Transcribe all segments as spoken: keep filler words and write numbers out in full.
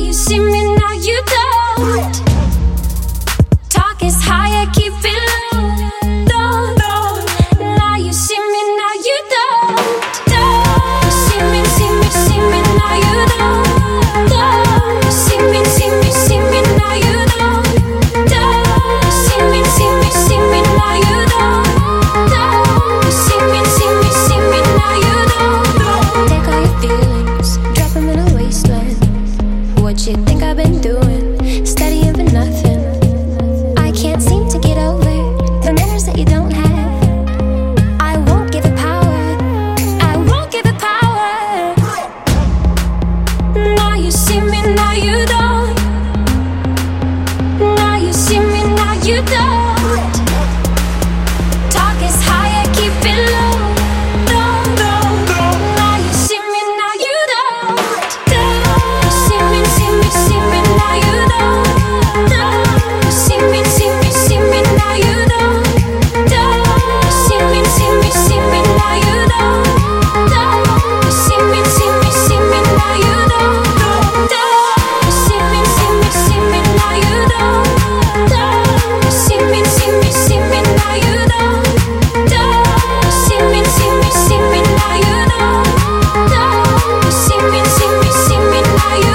you see me, now you don't. Talk is high, I keep it low. Don't. Now you see me, now you don't. Don't. You see me, see me, see me, now you don't. Don't. You see me, see me, see me, now you don't. Don't. You see me, see me, see me, now you don't. Don't. You see me, see me, see me, now you don't. Take all your feelings, drop them in a wasteland. What you think I've been doing? Studying for nothing. I can't seem to get over the manners that you don't have. I won't give it power. I won't give it power. Now you see me, now you don't. Now you see me, now you don't. Talk is high, I keep it low. Don't. Now you see me, now you don't. You see me, see me, see me, now you don't. You see me, see me, see me, now you don't. You see me, see me, see me, now you don't. You see me, see me, see me, now you don't. You see me, see me, see me, now you don't. You see me, see me, see me, now you don't. You see me, see me, see me, now you don't. You see me, see me, see me, now you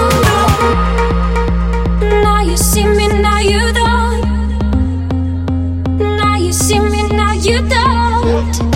don't. Now you see me, now you don't. Now you see me, now you don't.